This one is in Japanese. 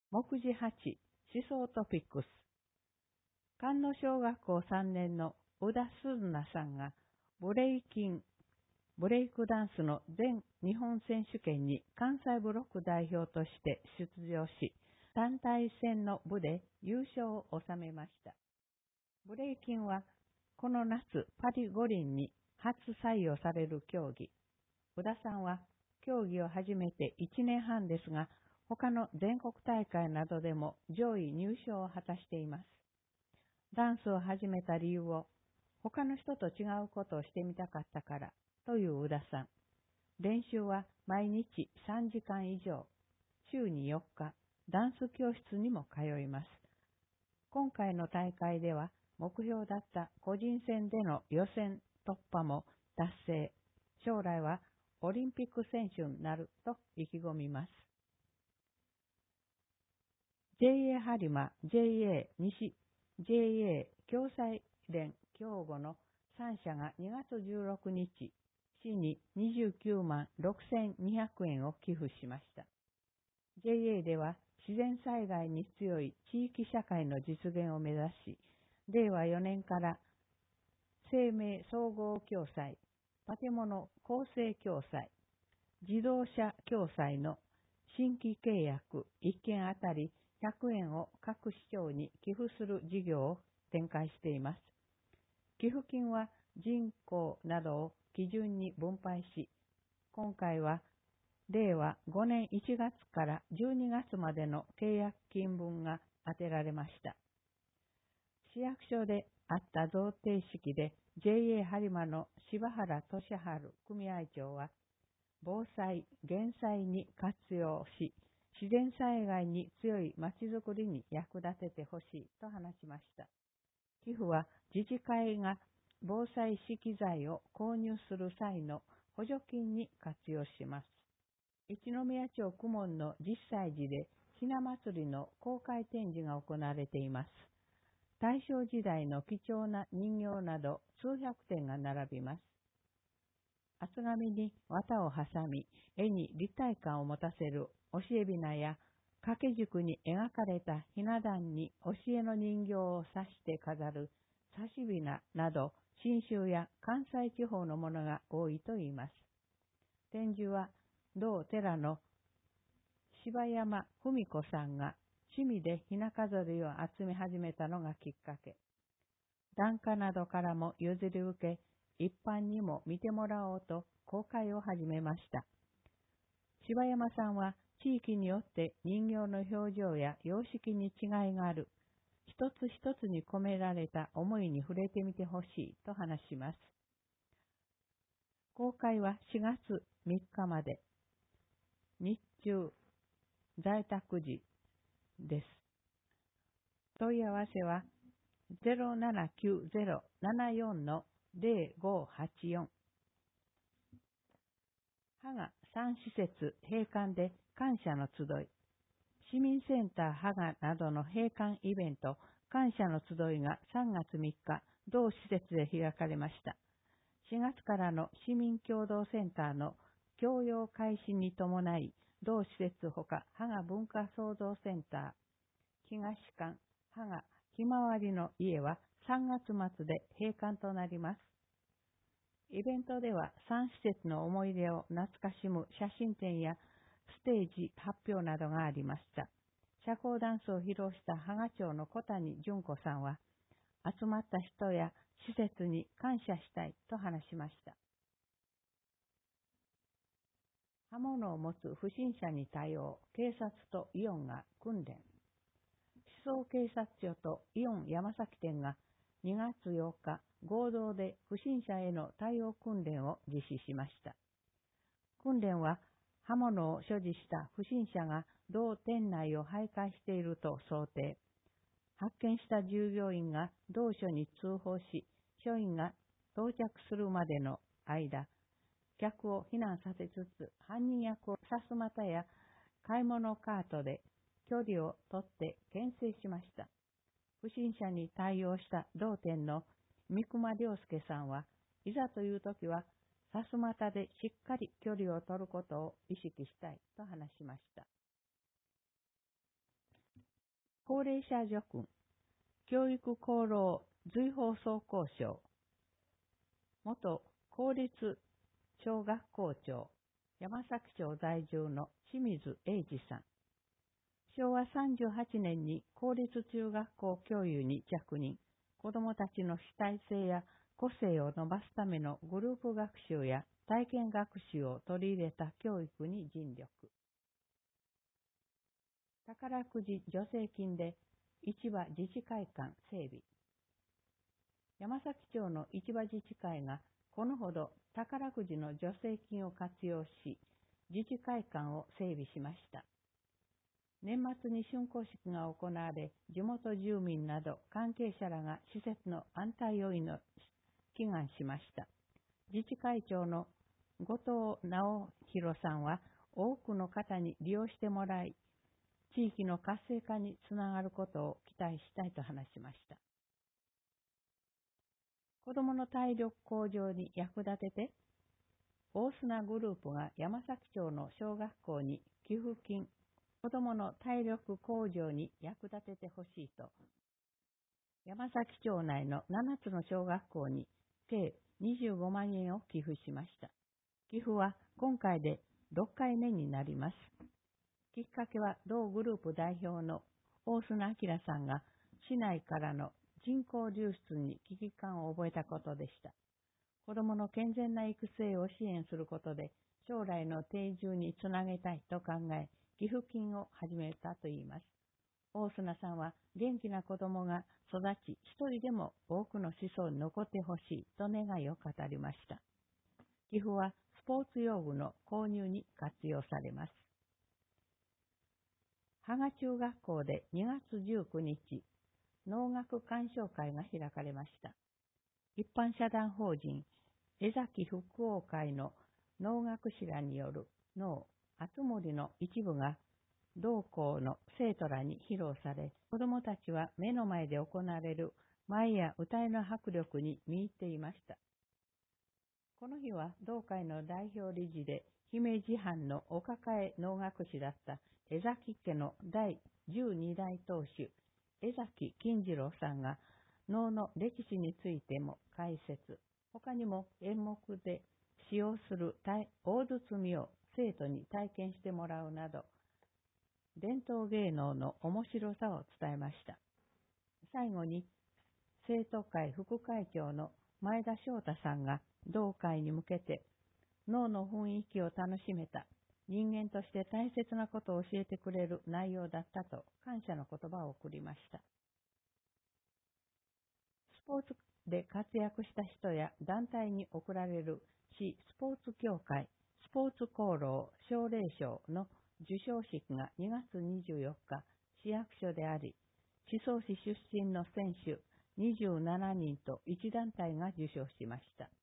目次8、思想トピックス。菅野小学校3年の宇田鈴奈さんがブレイクダンスの全日本選手権に関西ブロック代表として出場し、団体戦の部で優勝を収めました。ブレイキンはこの夏パリ五輪に初採用される競技。宇田さんは競技を始めて1年半ですが、他の全国大会などでも上位入賞を果たしています。ダンスを始めた理由を、他の人と違うことをしてみたかったからという宇田さん。練習は毎日3時間以上、週に4日、ダンス教室にも通います。今回の大会では目標だった個人戦での予選突破も達成。将来はオリンピック選手になると意気込みます。JA 播磨、JA 西、JA 共済連兵庫の3社が2月16日、市に29万6200円を寄付しました。JA では自然災害に強い地域社会の実現を目指し、令和4年から生命総合共済、建物構成共済、自動車共済の新規契約1件あたり100円を各市町に寄付する事業を展開しています。寄付金は人口などを基準に分配し、今回は令和5年1月から12月までの契約金分が当てられました。市役所であった贈呈式で JA 播磨の柴原俊治組合長は、防災・減災に活用し、自然災害に強いまちづくりに役立ててほしいと話しました。寄付は自治会が防災資機材を購入する際の補助金に活用します。一宮町公文の実際寺でひな祭りの公開展示が行われています。大正時代の貴重な人形など数百点が並びます。厚紙に綿を挟み、絵に立体感を持たせる教え雛や掛け軸に描かれたひな壇に教えの人形を刺して飾る刺し雛など、信州や関西地方のものが多いといいます。展示は同寺の柴山文子さんが趣味でひな飾りを集め始めたのがきっかけ。檀家などからも譲り受け、一般にも見てもらおうと公開を始めました。柴山さんは地域によって人形の表情や様式に違いがある。一つ一つに込められた思いに触れてみてほしいと話します。公開は4月3日まで。日中在宅時です。問い合わせは 0790-74-0584 芳賀3施設閉館で感謝の集い。市民センター芳賀などの閉館イベント感謝の集いが3月3日同施設で開かれました。4月からの市民共同センターの共用開始に伴い、同施設ほか芳賀文化創造センター、東館、芳賀ひまわりの家は3月末で閉館となります。イベントでは3施設の思い出を懐かしむ写真展やステージ発表などがありました。社交ダンスを披露した芳賀町の小谷純子さんは、集まった人や施設に感謝したいと話しました。刃物を持つ不審者に対応、警察とイオンが訓練。思想警察庁とイオン山崎店が2月8日、合同で不審者への対応訓練を実施しました。訓練は刃物を所持した不審者が同店内を徘徊していると想定。発見した従業員が同署に通報し、署員が到着するまでの間、客を避難させつつ、犯人役をさすまたや買い物カートで距離をとって牽制しました。不審者に対応した同店の三熊良介さんは、いざという時はさすまたでしっかり距離を取ることを意識したいと話しました。 高齢者助君、教育功労随放総工賞、元公立小学校長、山崎町在住の清水英二さん。昭和38年に公立中学校教諭に着任、子どもたちの主体性や個性を伸ばすためのグループ学習や体験学習を取り入れた教育に尽力。宝くじ助成金で市場自治会館整備。山崎町の市場自治会がこのほど宝くじの助成金を活用し、自治会館を整備しました。年末に竣工式が行われ、地元住民など関係者らが施設の安泰を祈願しました。自治会長の後藤直弘さんは、多くの方に利用してもらい、地域の活性化につながることを期待したいと話しました。子どもの体力向上に役立てて、大砂グループが山崎町の小学校に寄付金、子どもの体力向上に役立ててほしいと、山崎町内の7つの小学校に計25万円を寄付しました。寄付は今回で6回目になります。きっかけは同グループ代表の大砂明さんが市内からの人口流出に危機感を覚えたことでした。子どもの健全な育成を支援することで将来の定住につなげたいと考え、寄付金を始めたといいます。大砂さんは元気な子どもが育ち、一人でも多くの子孫に残ってほしいと願いを語りました。寄付はスポーツ用具の購入に活用されます。芳賀中学校で2月19日、能楽鑑賞会が開かれました。一般社団法人江崎福王会の能楽師らによる能あつ森の一部が同校の生徒らに披露され、子どもたちは目の前で行われる舞や歌いの迫力に見入っていました。この日は同会の代表理事で姫路藩のお抱え能楽師だった江崎家の第12代当主江崎金次郎さんが能の歴史についても解説、他にも演目で使用する大包を生徒に体験してもらうなど、伝統芸能の面白さを伝えました。最後に生徒会副会長の前田翔太さんが同会に向けて、能の雰囲気を楽しめた、人間として大切なことを教えてくれる内容だったと感謝の言葉を送りました。スポーツで活躍した人や団体に贈られる市スポーツ協会スポーツ功労奨励賞の授賞式が2月24日、市役所であり、宍粟市出身の選手27人と1団体が受賞しました。